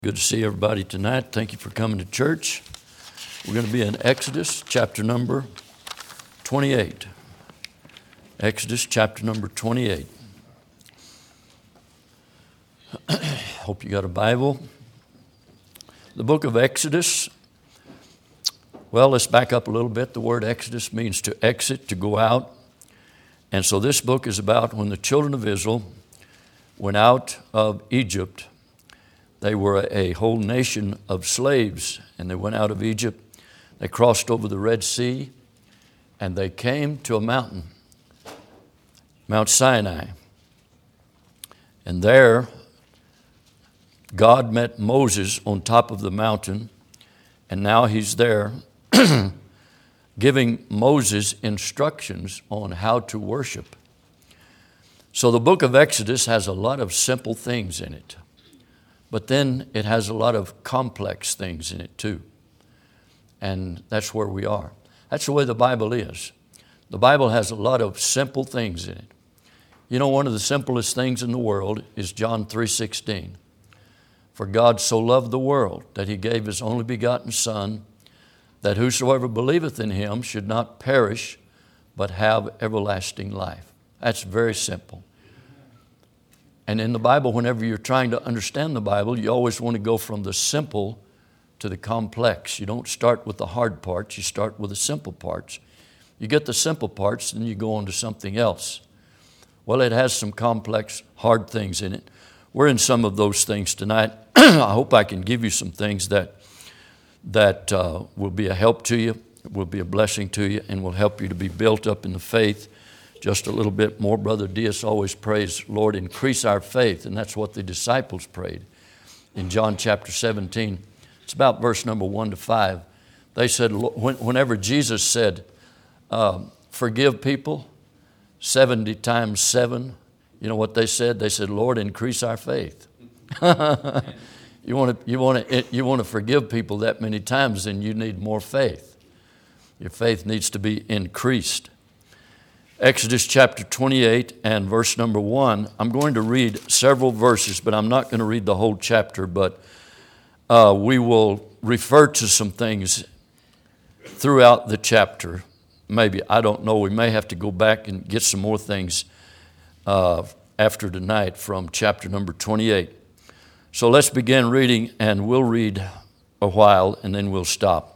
Good to see everybody tonight. Thank you for coming to church. We're going to be in Exodus chapter number 28. Exodus chapter number 28. Hope you got a Bible. The book of Exodus, well, let's back up a little bit. The word Exodus means to exit, to go out. And so this book is about when the children of Israel went out of Egypt. They were a whole nation of slaves, and they went out of Egypt. They crossed over the Red Sea, and they came to a mountain, Mount Sinai. And there, God met Moses on top of the mountain, and now he's there giving Moses instructions on how to worship. So the book of Exodus has a lot of simple things in it. But then it has a lot of complex things in it too. And that's where we are. That's the way the Bible is. The Bible has a lot of simple things in it. You know, one of the simplest things in the world is John 3:16. For God so loved the world that he gave his only begotten Son, that whosoever believeth in him should not perish, but have everlasting life. That's very simple. And in the Bible, whenever you're trying to understand the Bible, you always want to go from the simple to the complex. You don't start with the hard parts, you start with the simple parts. You get the simple parts, then you go on to something else. Well, it has some complex, hard things in it. We're in some of those things tonight. I hope I can give you some things that will be a help to you, will be a blessing to you, and will help you to be built up in the faith just a little bit more. Brother Diaz always prays, Lord, increase our faith. And that's what the disciples prayed in John chapter 17. It's about verse number 1 to 5. They said, whenever Jesus said, forgive people 70 times 7, you know what they said? They said, Lord, increase our faith. You want to forgive people that many times, then you need more faith. Your faith needs to be increased. Exodus chapter 28 and verse number 1. I'm going to read several verses, but I'm not going to read the whole chapter, but we will refer to some things throughout the chapter. Maybe, I don't know, we may have to go back and get some more things after tonight from chapter number 28. So let's begin reading, and we'll read a while, and then we'll stop.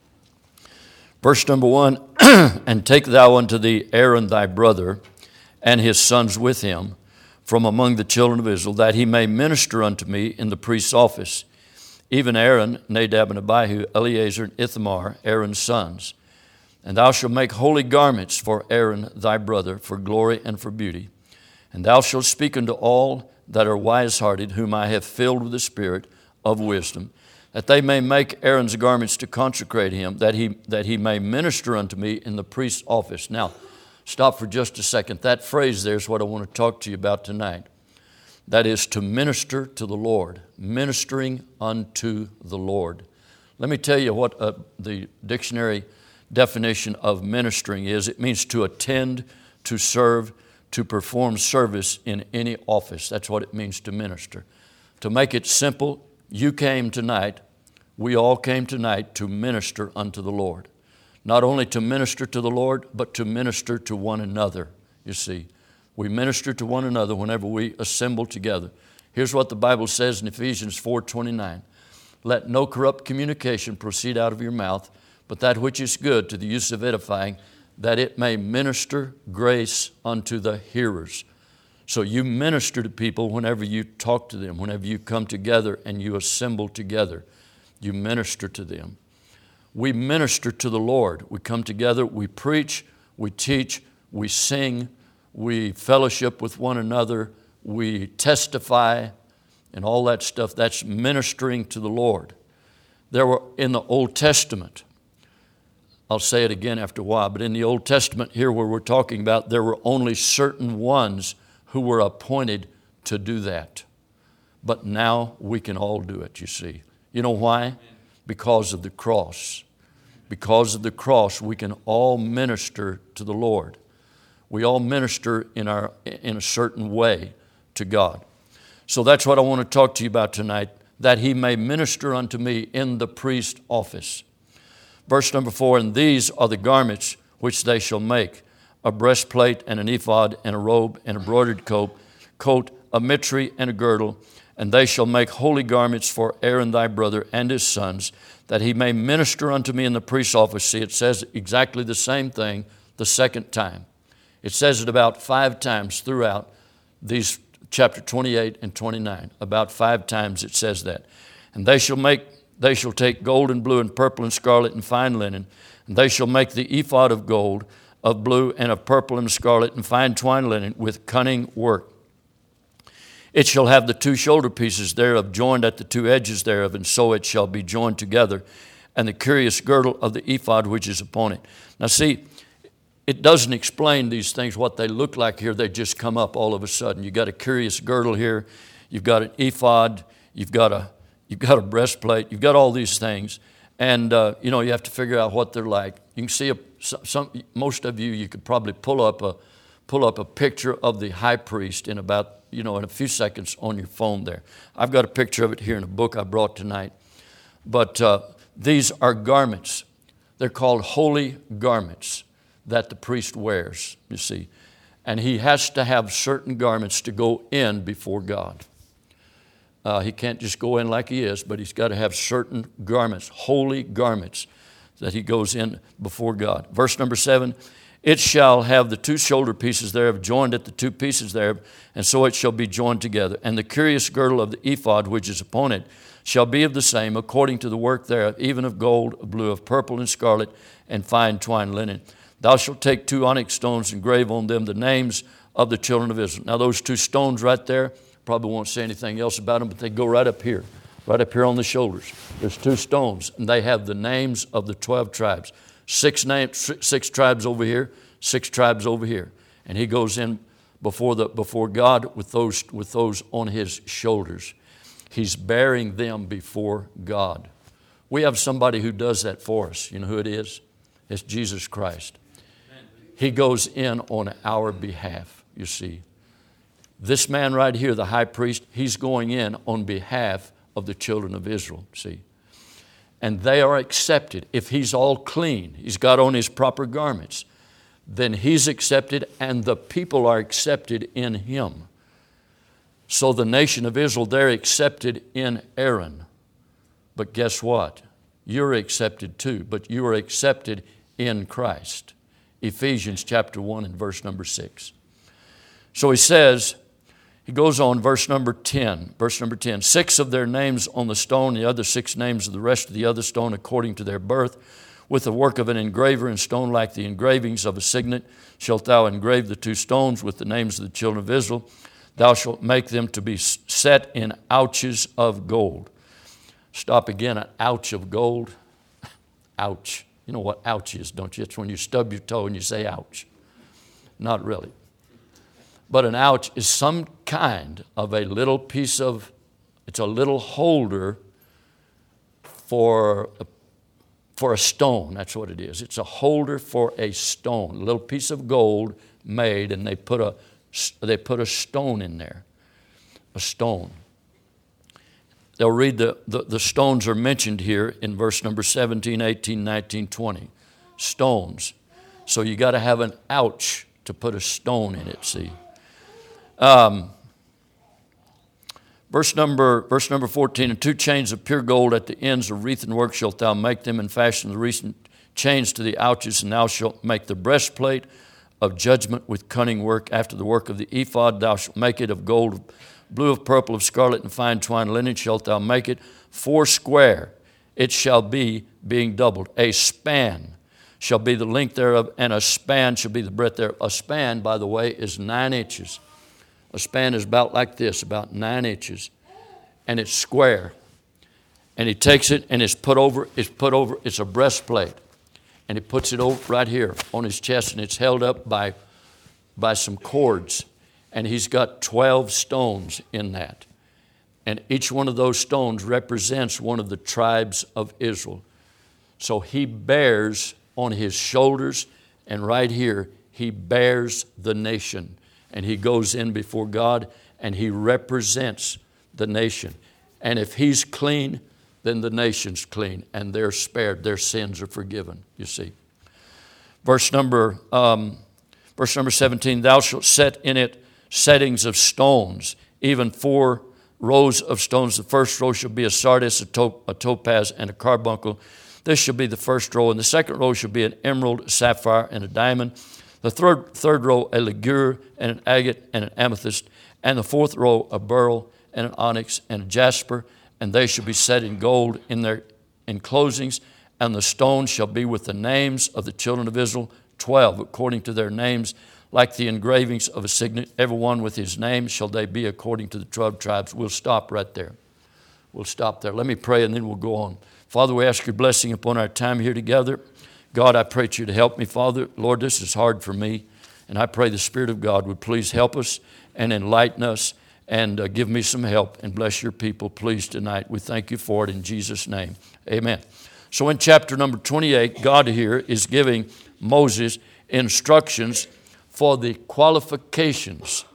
Verse number 1, and take thou unto thee Aaron thy brother, and his sons with him, from among the children of Israel, that he may minister unto me in the priest's office. Even Aaron, Nadab and Abihu, Eleazar and Ithamar, Aaron's sons. And thou shalt make holy garments for Aaron thy brother, for glory and for beauty. And thou shalt speak unto all that are wise-hearted, whom I have filled with the spirit of wisdom, that they may make Aaron's garments to consecrate him, that he may minister unto me in the priest's office. Now, stop for just a second. That phrase there is what I want to talk to you about tonight. That is to minister to the Lord, ministering unto the Lord. Let me tell you what the dictionary definition of ministering is. It means to attend, to serve, to perform service in any office. That's what it means to minister. To make it simple, you came tonight, we all came tonight to minister unto the Lord. Not only to minister to the Lord, but to minister to one another, you see. We minister to one another whenever we assemble together. Here's what the Bible says in Ephesians 4:29. Let no corrupt communication proceed out of your mouth, but that which is good to the use of edifying, that it may minister grace unto the hearers. So you minister to people whenever you talk to them, whenever you come together and you assemble together. You minister to them. We minister to the Lord. We come together, we preach, we teach, we sing, we fellowship with one another, we testify, and all that stuff. That's ministering to the Lord. There were in the Old Testament, I'll say it again after a while, but in the Old Testament here where we're talking about, there were only certain ones who were appointed to do that. But now we can all do it, you see. You know why? Because of the cross. Because of the cross, we can all minister to the Lord. We all minister in a certain way to God. So that's what I want to talk to you about tonight. that he may minister unto me in the priest office. Verse number 4, and these are the garments which they shall make, a breastplate and an ephod and a robe and a broidered coat, a mitre and a girdle, and they shall make holy garments for Aaron thy brother and his sons, that he may minister unto me in the priest's office. See, it says exactly the same thing the second time. It says it about 5 times throughout these chapter 28 and 29. About 5 times it says that. And they shall take gold and blue and purple and scarlet and fine linen, and they shall make the ephod of gold, of blue and of purple and scarlet and fine twined linen with cunning work. It shall have the 2 shoulder pieces thereof joined at the 2 edges thereof, and so it shall be joined together, and the curious girdle of the ephod which is upon it. Now see, it doesn't explain these things, what they look like here. They just come up all of a sudden. You've got a curious girdle here. You've got an ephod. You've got a breastplate. You've got all these things. And, you have to figure out what they're like. You can see, most of you could probably pull up a picture of the high priest in about, in a few seconds on your phone there. I've got a picture of it here in a book I brought tonight. But these are garments. They're called holy garments that the priest wears, you see. And he has to have certain garments to go in before God. He can't just go in like he is, but he's got to have certain garments, holy garments, that he goes in before God. Verse number 7, it shall have the 2 shoulder pieces thereof joined at the 2 pieces thereof, and so it shall be joined together. And the curious girdle of the ephod which is upon it shall be of the same, according to the work thereof, even of gold, of blue, of purple, and scarlet, and fine twined linen. Thou shalt take 2 onyx stones and grave on them the names of the children of Israel. Now those 2 stones right there, probably won't say anything else about them, but they go right up here on the shoulders. There's 2 stones, and they have the names of the 12 tribes. 6 tribes over here, 6 tribes over here. And he goes in before God with those on his shoulders. He's bearing them before God. We have somebody who does that for us. You know who it is? It's Jesus Christ. He goes in on our behalf, you see. This man right here, the high priest, he's going in on behalf of the children of Israel, see. And they are accepted. If he's all clean, he's got on his proper garments, then he's accepted and the people are accepted in him. So the nation of Israel, they're accepted in Aaron. But guess what? You're accepted too, but you are accepted in Christ. Ephesians chapter 1 and verse number 6. So he goes on, verse number 10. 6 of their names on the stone, the other 6 names of the rest of the other stone according to their birth. With the work of an engraver in stone like the engravings of a signet shalt thou engrave the 2 stones with the names of the children of Israel. Thou shalt make them to be set in ouches of gold. Stop again, an ouch of gold. Ouch. You know what ouch is, don't you? It's when you stub your toe and you say ouch. Not really. But an ouch is some kind of a little piece of, it's a little holder for a stone. That's what it is. It's a holder for a stone, a little piece of gold made, and they put a stone in there, a stone. They'll read the stones are mentioned here in verse number 17, 18, 19, 20. Stones. So you got to have an ouch to put a stone in it, see. Verse number 14, and 2 chains of pure gold at the ends of wreathen work shalt thou make them, and fashion the recent chains to the ouches, and thou shalt make the breastplate of judgment with cunning work after the work of the ephod. Thou shalt make it of gold, blue, of purple, of scarlet, and fine twined linen shalt thou make it. 4 square it shall be, being doubled. A span shall be the length thereof, and a span shall be the breadth thereof. A span, by the way, is 9 inches. A span is about like this, about 9 inches, and it's square. And he takes it and it's put over, it's a breastplate. And he puts it over right here on his chest, and it's held up by some cords. And he's got 12 stones in that. And each one of those stones represents one of the tribes of Israel. So he bears on his shoulders, and right here, he bears the nation. And he goes in before God, and he represents the nation. And if he's clean, then the nation's clean, and they're spared. Their sins are forgiven, you see. Verse number 17, thou shalt set in it settings of stones, even 4 rows of stones. The first row shall be a sardius, a topaz, and a carbuncle. This shall be the first row. And the second row shall be an emerald, a sapphire, and a diamond. The third row, a ligure, and an agate, and an amethyst. And the fourth row, a beryl, and an onyx, and a jasper. And they shall be set in gold in their enclosings. And the stones shall be with the names of the children of Israel, 12, according to their names, like the engravings of a signet, every one with his name shall they be according to the 12 tribes. We'll stop right there. We'll stop there. Let me pray and then we'll go on. Father, we ask your blessing upon our time here together. God, I pray you to help me, Father. Lord, this is hard for me, and I pray the Spirit of God would please help us and enlighten us and give me some help and bless your people, please, tonight. We thank you for it in Jesus' name. Amen. So in chapter number 28, God here is giving Moses instructions for the qualifications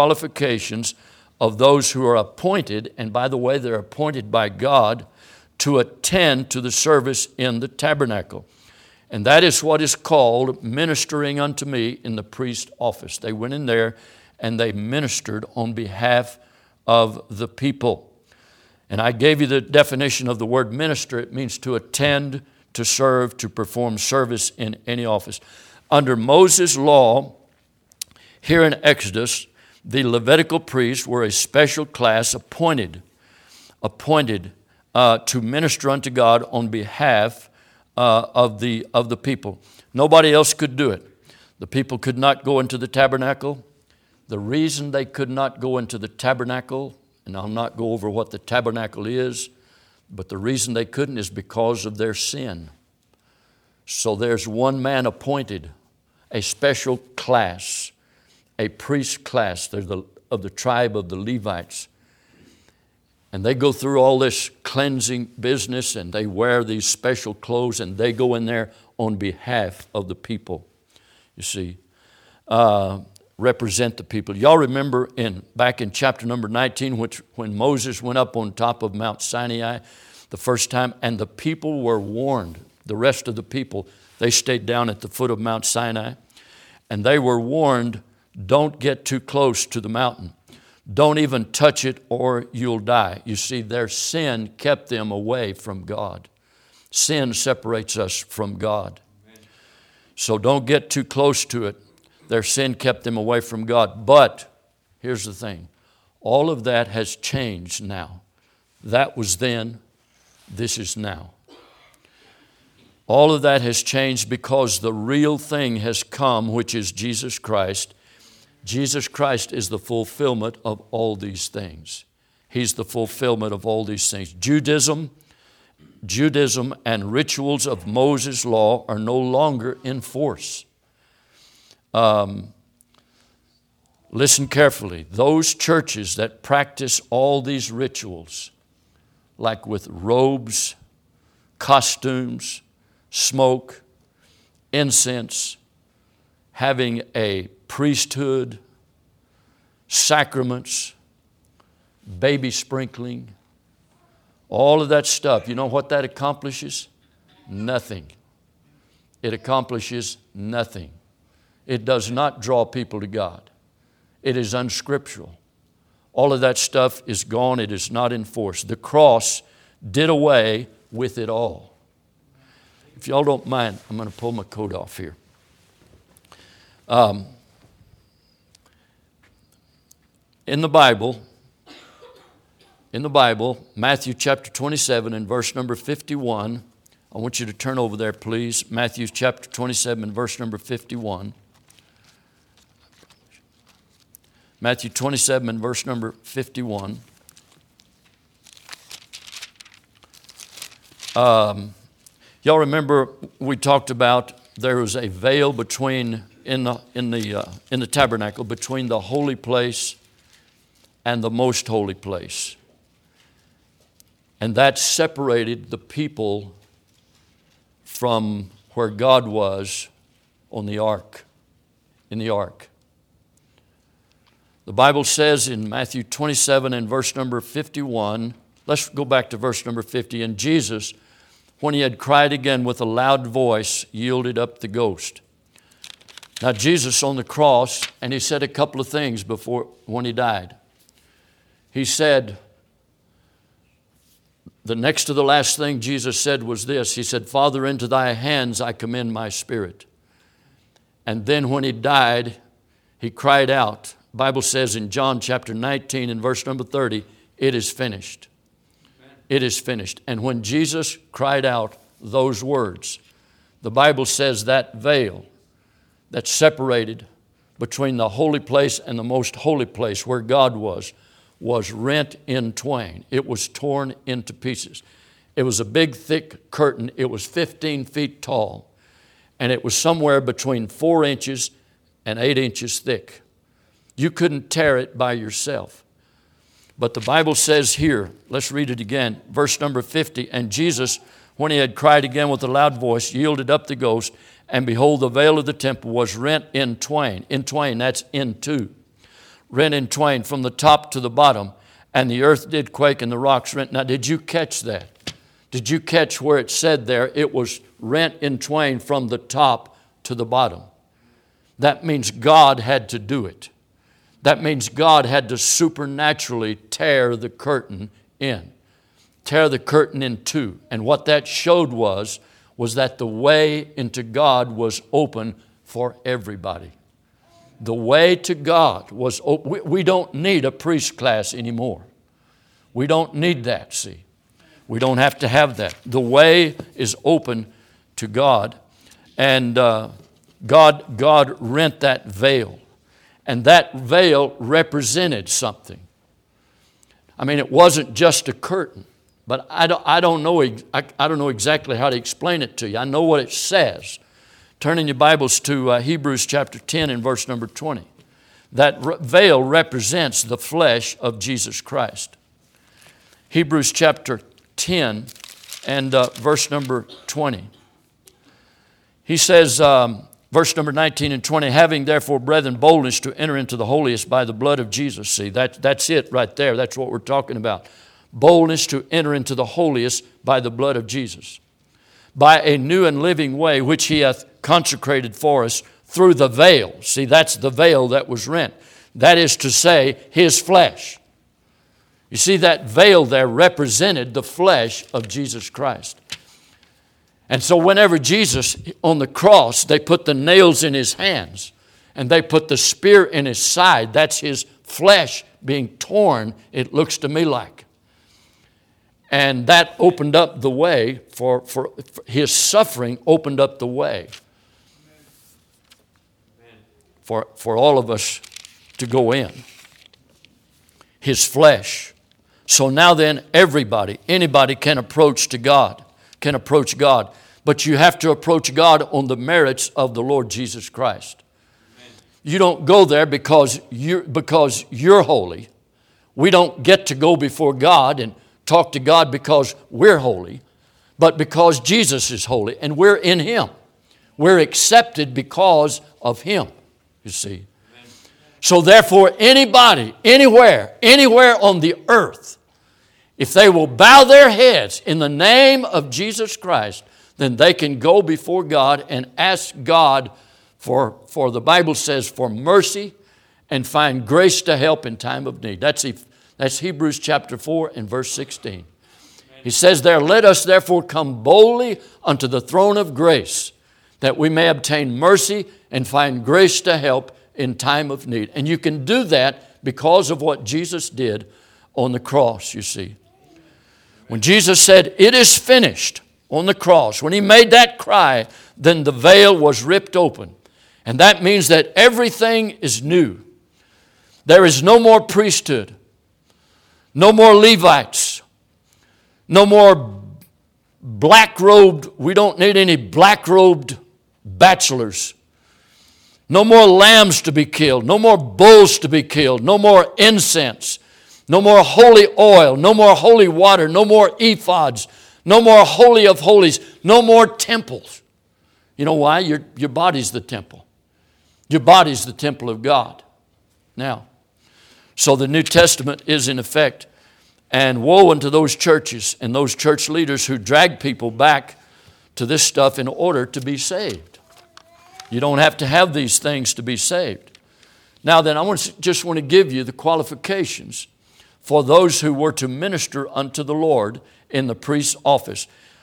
of those who are appointed, and by the way, they're appointed by God to attend to the service in the tabernacle. And that is what is called ministering unto me in the priest office. They went in there and they ministered on behalf of the people. And I gave you the definition of the word minister. It means to attend, to serve, to perform service in any office. Under Moses' law, here in Exodus, the Levitical priests were a special class appointed to minister unto God on behalf of the people. Nobody else could do it. The people could not go into the tabernacle. The reason they could not go into the tabernacle, and I'll not go over what the tabernacle is, but the reason they couldn't is because of their sin. So there's one man appointed, a special class, a priest class. They're of the tribe of the Levites. And they go through all this cleansing business, and they wear these special clothes, and they go in there on behalf of the people, you see, represent the people. Y'all remember back in chapter number 19, when Moses went up on top of Mount Sinai the first time, and the people were warned, the rest of the people, they stayed down at the foot of Mount Sinai, and they were warned, don't get too close to the mountain. Don't even touch it or you'll die. You see, their sin kept them away from God. Sin separates us from God. Amen. So don't get too close to it. Their sin kept them away from God. But here's the thing. All of that has changed now. That was then. This is now. All of that has changed because the real thing has come, which is Jesus Christ. Jesus Christ is the fulfillment of all these things. He's the fulfillment of all these things. Judaism and rituals of Moses' law are no longer in force. Listen carefully. Those churches that practice all these rituals, like with robes, costumes, smoke, incense, having a priesthood, sacraments, baby sprinkling, all of that stuff. You know what that accomplishes? Nothing. It accomplishes nothing. It does not draw people to God. It is unscriptural. All of that stuff is gone. It is not in force. The cross did away with it all. If y'all don't mind, I'm going to pull my coat off here. In the Bible, Matthew chapter 27 and verse number 51, I want you to turn over there, please. Matthew chapter 27 and verse number 51. Matthew 27 and verse number 51. Y'all remember we talked about there was a veil between in the tabernacle between the holy place and the most holy place. And that separated the people from where God was on the ark, in the ark. The Bible says in Matthew 27 and verse number 51, Let's go back to verse number 50. And Jesus, when he had cried again with a loud voice, yielded up the ghost. Now Jesus on the cross, and he said a couple of things when he died. He said, the next to the last thing Jesus said was this. He said, Father, into thy hands I commend my spirit. And then when he died, he cried out. The Bible says in John chapter 19 and verse number 30, it is finished. Amen. It is finished. And when Jesus cried out those words, the Bible says that veil that separated between the holy place and the most holy place where God was rent in twain. It was torn into pieces. It was a big, thick curtain. It was 15 feet tall, and it was somewhere between 4 inches and 8 inches thick. You couldn't tear it by yourself. But the Bible says here, let's read it again, verse number 50, and Jesus, when he had cried again with a loud voice, yielded up the ghost, and behold, the veil of the temple was rent in twain. In twain, that's in two. Rent in twain from the top to the bottom, and the earth did quake and the rocks rent. Now, did you catch that? Did you catch where it said there it was rent in twain from the top to the bottom? That means God had to do it. That means God had to supernaturally tear the curtain in. Tear the curtain in two. And what that showed was that the way into God was open for everybody. The way to God was open. We don't need a priest class anymore. We don't need that, see. We don't have to have that. The way is open to God. And God rent that veil. And that veil represented something. I mean, it wasn't just a curtain. But I don't know exactly how to explain it to you. I know what it says. Turn in your Bibles to Hebrews chapter 10 and verse number 20. That veil represents the flesh of Jesus Christ. Hebrews chapter 10 and verse number 20. He says, verse number 19 and 20, having therefore, brethren, boldness to enter into the holiest by the blood of Jesus. See, that's it right there. That's what we're talking about. Boldness to enter into the holiest by the blood of Jesus, by a new and living way which he hath consecrated for us through the veil. See, that's the veil that was rent. That is to say, his flesh. You see, that veil there represented the flesh of Jesus Christ. And so whenever Jesus, on the cross, they put the nails in his hands and they put the spear in his side, that's his flesh being torn, it looks to me like. And that opened up the way for his suffering, opened up the way for all of us to go in. His flesh. So now then, anybody can approach God. But you have to approach God on the merits of the Lord Jesus Christ. Amen. You don't go there because you're holy. We don't get to go before God and talk to God because we're holy, but because Jesus is holy and we're in him. We're accepted because of him, you see. Amen. So therefore, anybody, anywhere on the earth, if they will bow their heads in the name of Jesus Christ, then they can go before God and ask God for the Bible says, for mercy and find grace to help in time of need. That's Hebrews chapter 4 and verse 16. He says there, let us therefore come boldly unto the throne of grace, that we may obtain mercy and find grace to help in time of need. And you can do that because of what Jesus did on the cross, you see. When Jesus said, it is finished on the cross, when he made that cry, then the veil was ripped open. And that means that everything is new. There is no more priesthood. No more Levites. No more black-robed. We don't need any black-robed bachelors. No more lambs to be killed. No more bulls to be killed. No more incense. No more holy oil. No more holy water. No more ephods. No more holy of holies. No more temples. You know why? Your body's the temple. Your body's the temple of God. Now, so the New Testament is in effect And woe unto those churches and those church leaders who drag people back to this stuff in order to be saved. You don't have to have these things to be saved. Now then, just want to give you the qualifications for those who were to minister unto the Lord in the priest's office.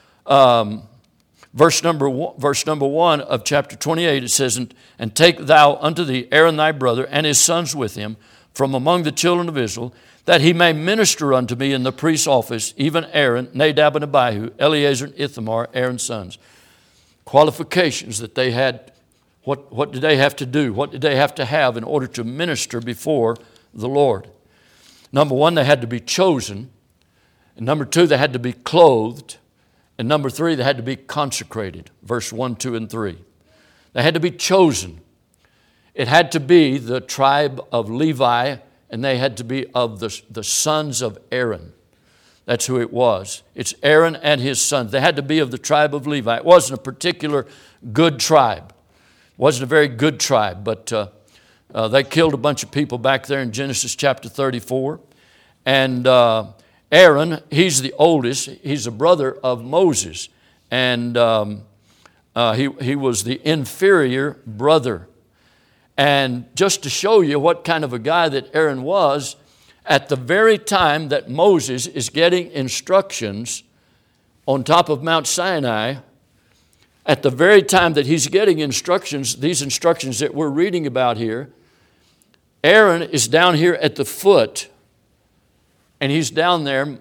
Verse number 1 of chapter 28, it says, And take thou unto thee Aaron thy brother and his sons with him from among the children of Israel, that he may minister unto me in the priest's office, even Aaron, Nadab and Abihu, Eleazar and Ithamar, Aaron's sons. Qualifications that they had. What did they have to do? What did they have to have in order to minister before the Lord? Number one, they had to be chosen. And number two, they had to be clothed. And number three, they had to be consecrated. Verse 1, 2, and 3. They had to be chosen. It had to be the tribe of Levi, and they had to be of the sons of Aaron. That's who it was. It's Aaron and his sons. They had to be of the tribe of Levi. It wasn't a particular good tribe. It wasn't a very good tribe, but they killed a bunch of people back there in Genesis chapter 34. And Aaron, he's the oldest. He's a brother of Moses. And he was the inferior brother. And just to show you what kind of a guy that Aaron was, at the very time that Moses is getting instructions on top of Mount Sinai, at the very time that he's getting instructions, these instructions that we're reading about here, Aaron is down here at the foot, and he's down there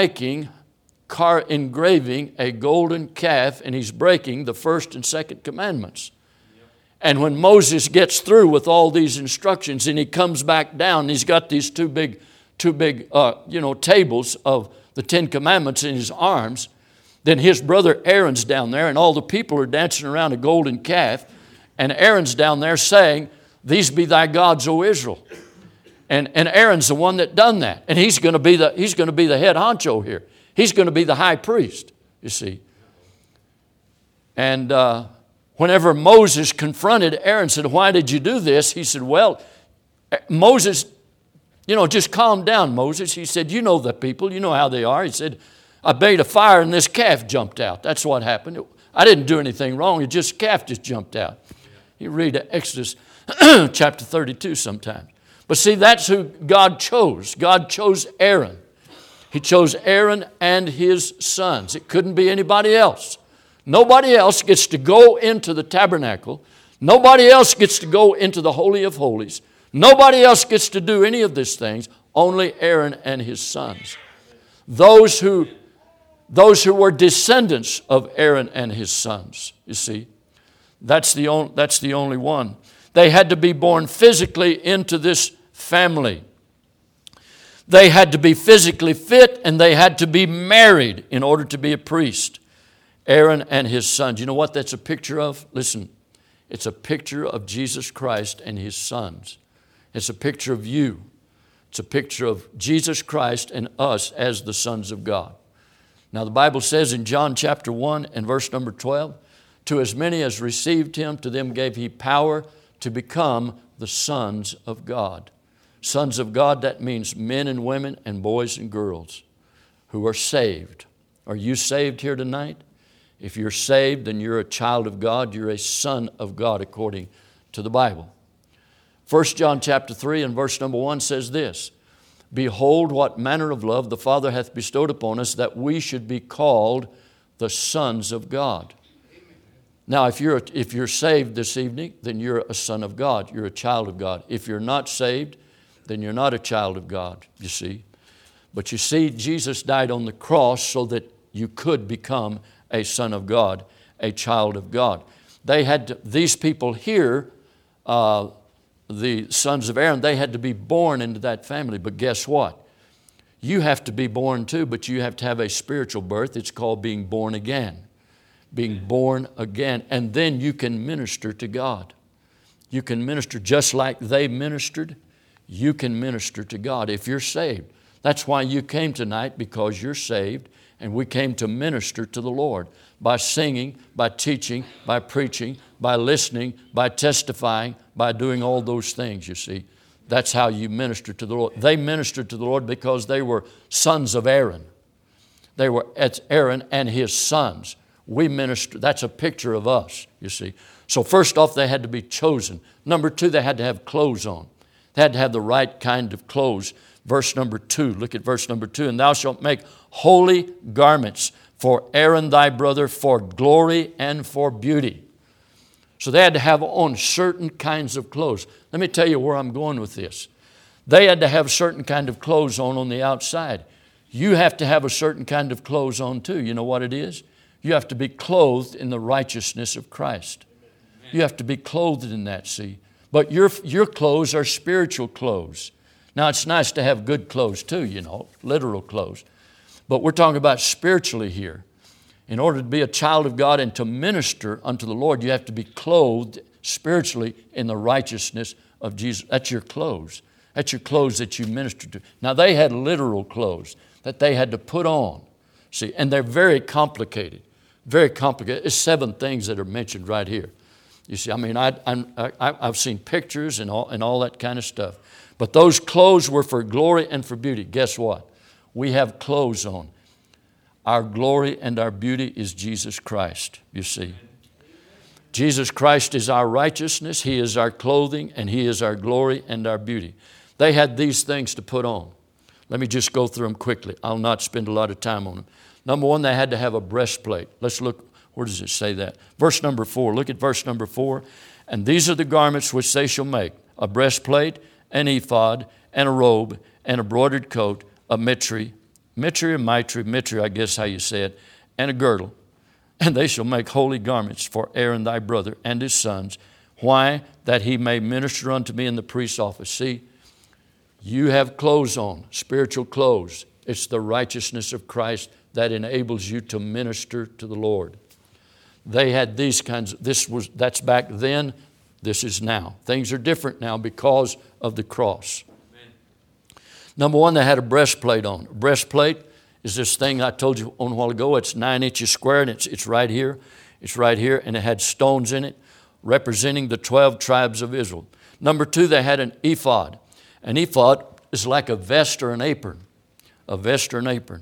engraving a golden calf, and he's breaking the first and second commandments. And when Moses gets through with all these instructions and he comes back down, and he's got these two big tables of the Ten Commandments in his arms, then his brother Aaron's down there, and all the people are dancing around a golden calf, and Aaron's down there saying, "These be thy gods, O Israel." And Aaron's the one that done that, and he's going to be the head honcho here. He's going to be the high priest, you see. And whenever Moses confronted Aaron, said, "Why did you do this?" He said, "Well, Moses, just calm down, Moses." He said, "You know the people, you know how they are." He said, "I made a fire and this calf jumped out. That's what happened. I didn't do anything wrong. Calf just jumped out." You read Exodus chapter 32 sometimes. But see, that's who God chose. God chose Aaron. He chose Aaron and his sons. It couldn't be anybody else. Nobody else gets to go into the tabernacle. Nobody else gets to go into the Holy of Holies. Nobody else gets to do any of these things. Only Aaron and his sons. Those who were descendants of Aaron and his sons, you see. That's the only one. They had to be born physically into this family. They had to be physically fit, and they had to be married in order to be a priest. Aaron and his sons. You know what that's a picture of? Listen, it's a picture of Jesus Christ and his sons. It's a picture of you. It's a picture of Jesus Christ and us as the sons of God. Now the Bible says in John chapter 1 and verse number 12, "To as many as received him, to them gave he power to become the sons of God." Sons of God, that means men and women and boys and girls who are saved. Are you saved here tonight? If you're saved, then you're a child of God. You're a son of God according to the Bible. 1 John chapter 3 and verse number 1 says this, "Behold what manner of love the Father hath bestowed upon us, that we should be called the sons of God." Now, if you're saved this evening, then you're a son of God. You're a child of God. If you're not saved, then you're not a child of God, you see. But you see, Jesus died on the cross so that you could become a son of God, a child of God. These people here, the sons of Aaron, they had to be born into that family. But guess what? You have to be born too, but you have to have a spiritual birth. It's called being born again. Being born again. And then you can minister to God. You can minister just like they ministered. You can minister to God if you're saved. That's why you came tonight, because you're saved. And we came to minister to the Lord by singing, by teaching, by preaching, by listening, by testifying, by doing all those things, you see. That's how you minister to the Lord. They ministered to the Lord because they were sons of Aaron. It's Aaron and his sons. We minister. That's a picture of us, you see. So first off, they had to be chosen. Number two, they had to have clothes on. They had to have the right kind of clothes. Verse number 2, look at verse number 2. And thou shalt make holy garments for Aaron thy brother for glory and for beauty. So they had to have on certain kinds of clothes. Let me tell you where I'm going with this. They had to have certain kind of clothes on the outside. You have to have a certain kind of clothes on too. You know what it is? You have to be clothed in the righteousness of Christ. You have to be clothed in that, see. But your clothes are spiritual clothes. Now, it's nice to have good clothes too, you know, literal clothes. But we're talking about spiritually here. In order to be a child of God and to minister unto the Lord, you have to be clothed spiritually in the righteousness of Jesus. That's your clothes. That's your clothes that you minister to. Now, they had literal clothes that they had to put on. See, and they're very complicated. Very complicated. There's 7 things that are mentioned right here. You see, I mean, I've seen pictures and all that kind of stuff. But those clothes were for glory and for beauty. Guess what? We have clothes on. Our glory and our beauty is Jesus Christ, you see. Jesus Christ is our righteousness. He is our clothing, and He is our glory and our beauty. They had these things to put on. Let me just go through them quickly. I'll not spend a lot of time on them. Number 1, they had to have a breastplate. Let's look. Where does it say that? Verse number 4. Look at verse number 4. And these are the garments which they shall make: a breastplate, an ephod, and a robe, and a broidered coat, a mitre, I guess how you say it, and a girdle. And they shall make holy garments for Aaron thy brother and his sons. Why? That he may minister unto me in the priest's office. See, you have clothes on, spiritual clothes. It's the righteousness of Christ that enables you to minister to the Lord. They had these kinds. That's back then. This is now. Things are different now because of the cross. Amen. Number 1, they had a breastplate on. A breastplate is this thing I told you on a while ago. It's 9 inches square, and it's right here. It's right here, and it had stones in it representing the 12 tribes of Israel. Number 2, they had an ephod. An ephod is like a vest or an apron. A vest or an apron.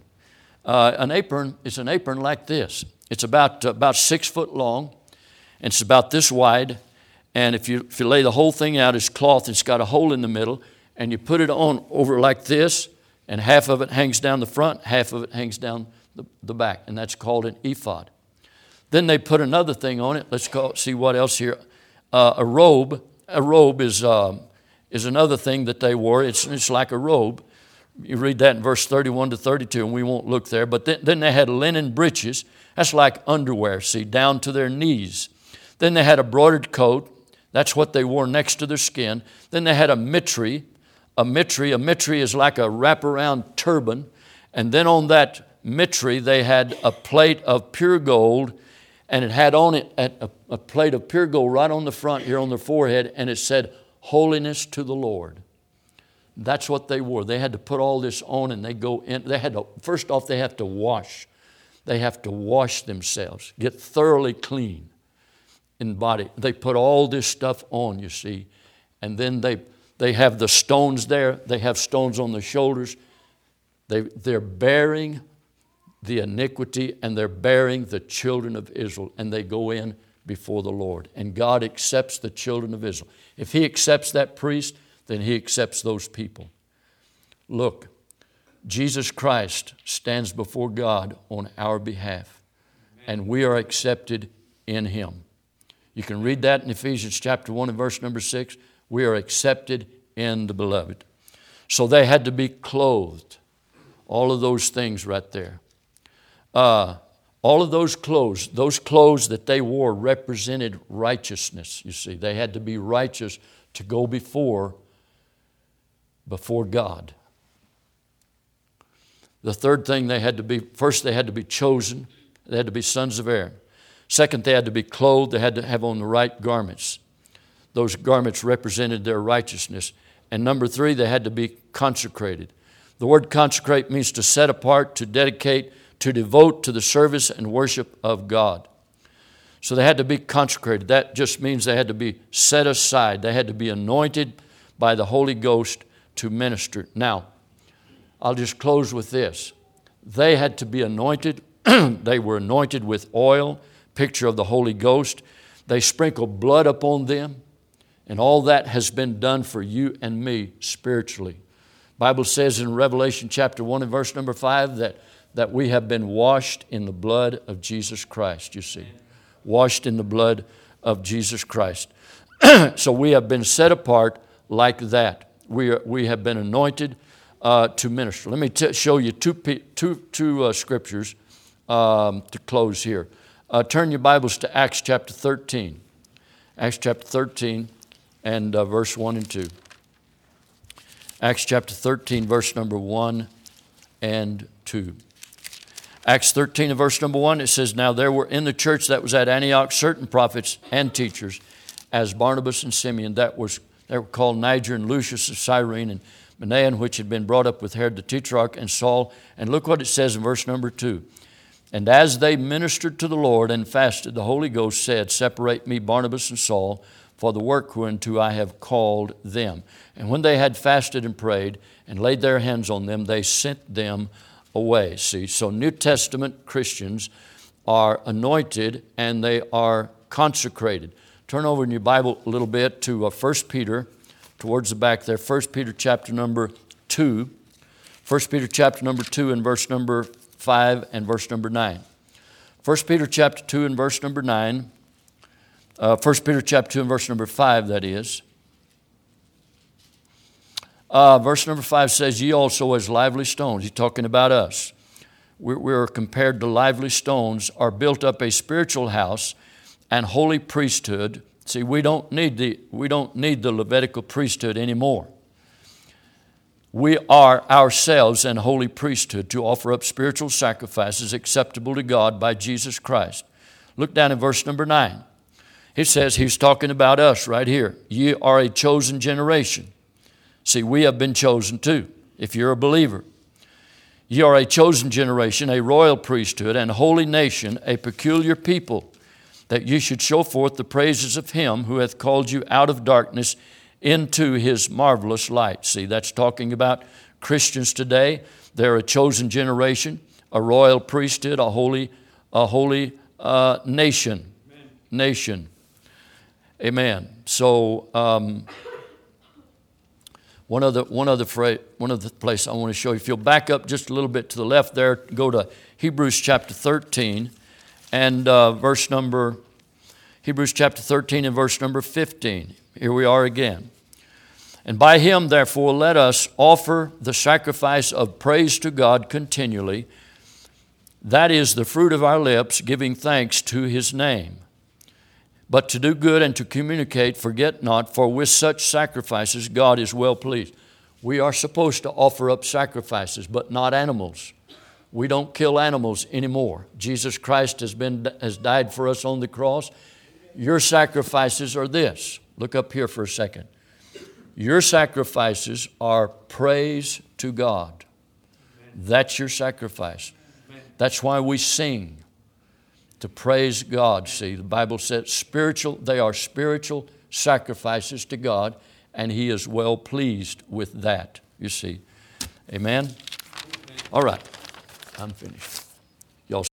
An apron is an apron like this. It's about 6 foot long, and it's about this wide. And if you lay the whole thing out, it's cloth. It's got a hole in the middle, and you put it on over like this, and half of it hangs down the front, half of it hangs down the back, and that's called an ephod. Then they put another thing on it. Let's see what else here. A robe. A robe is another thing that they wore. It's like a robe. You read that in verse 31 to 32, and we won't look there. But then they had linen breeches. That's like underwear, see, down to their knees. Then they had a broidered coat. That's what they wore next to their skin. Then they had a mitre. A mitre is like a wraparound turban. And then on that mitre, they had a plate of pure gold, and it had on it a plate of pure gold right on the front here on their forehead, and it said, "Holiness to the Lord." That's what they wore. They had to put all this on, and they go in. First off, they have to wash. They have to wash themselves, get thoroughly clean in the body. They put all this stuff on, you see. And then they have the stones there. They have stones on their shoulders. They're bearing the iniquity, and they're bearing the children of Israel. And they go in before the Lord. And God accepts the children of Israel. If He accepts that priest, then He accepts those people. Look, Jesus Christ stands before God on our behalf, and we are accepted in Him. You can read that in Ephesians chapter 1 and verse number 6. We are accepted in the Beloved. So they had to be clothed. All of those things right there. All of those clothes that they wore represented righteousness, you see. They had to be righteous to go before God. The third thing first they had to be chosen. They had to be sons of Aaron. Second, they had to be clothed. They had to have on the right garments. Those garments represented their righteousness. And number 3, they had to be consecrated. The word consecrate means to set apart, to dedicate, to devote to the service and worship of God. So they had to be consecrated. That just means they had to be set aside. They had to be anointed by the Holy Ghost to minister. Now, I'll just close with this. They had to be anointed. They were anointed with oil, picture of the Holy Ghost. They sprinkled blood upon them. And all that has been done for you and me spiritually. The Bible says in Revelation chapter 1 and verse number 5 that we have been washed in the blood of Jesus Christ, you see. Washed in the blood of Jesus Christ. So we have been set apart like that. We have been anointed to minister. Let me show you two scriptures to close here. Turn your Bibles to Acts chapter 13. Acts chapter 13 and verse 1 and 2. Acts chapter 13, verse number 1 and 2. Acts 13 and verse number 1, it says, Now there were in the church that was at Antioch certain prophets and teachers, as Barnabas and Simeon, they were called Niger and Lucius of Cyrene, and Manaen, which had been brought up with Herod the Tetrarch, and Saul. And look what it says in verse number 2. And as they ministered to the Lord and fasted, the Holy Ghost said, Separate me, Barnabas and Saul, for the work whereunto I have called them. And when they had fasted and prayed and laid their hands on them, they sent them away. See, so New Testament Christians are anointed and they are consecrated. Turn over in your Bible a little bit to 1 Peter, towards the back there, 1 Peter chapter number 2. 1 Peter chapter number 2 and verse number 5 and verse number 9. 1 Peter chapter 2 and verse number 9. 1 Peter chapter 2 and verse number 5, that is. Verse number 5 says, Ye also as lively stones. He's talking about us. We're compared to lively stones, are built up a spiritual house and holy priesthood. See, we don't need the Levitical priesthood anymore. We are ourselves an holy priesthood to offer up spiritual sacrifices acceptable to God by Jesus Christ. Look down in verse number 9. He says, he's talking about us right here. Ye are a chosen generation. See, we have been chosen too, if you're a believer. Ye are a chosen generation, a royal priesthood, and holy nation, a peculiar people, that ye should show forth the praises of Him who hath called you out of darkness into His marvelous light. See, that's talking about Christians today. They're a chosen generation, a royal priesthood, a holy nation. Amen. Nation. Amen. So one other place I want to show you. If you'll back up just a little bit to the left there, go to Hebrews chapter 13 and Hebrews chapter 13 and verse number 15. Here we are again. And by Him, therefore, let us offer the sacrifice of praise to God continually. That is the fruit of our lips, giving thanks to His name. But to do good and to communicate, forget not, for with such sacrifices God is well pleased. We are supposed to offer up sacrifices, but not animals. We don't kill animals anymore. Jesus Christ has died for us on the cross. Your sacrifices are this. Look up here for a second. Your sacrifices are praise to God. That's your sacrifice. That's why we sing, to praise God. See, the Bible says they are spiritual sacrifices to God, and He is well pleased with that, you see. Amen? All right, I'm finished. Y'all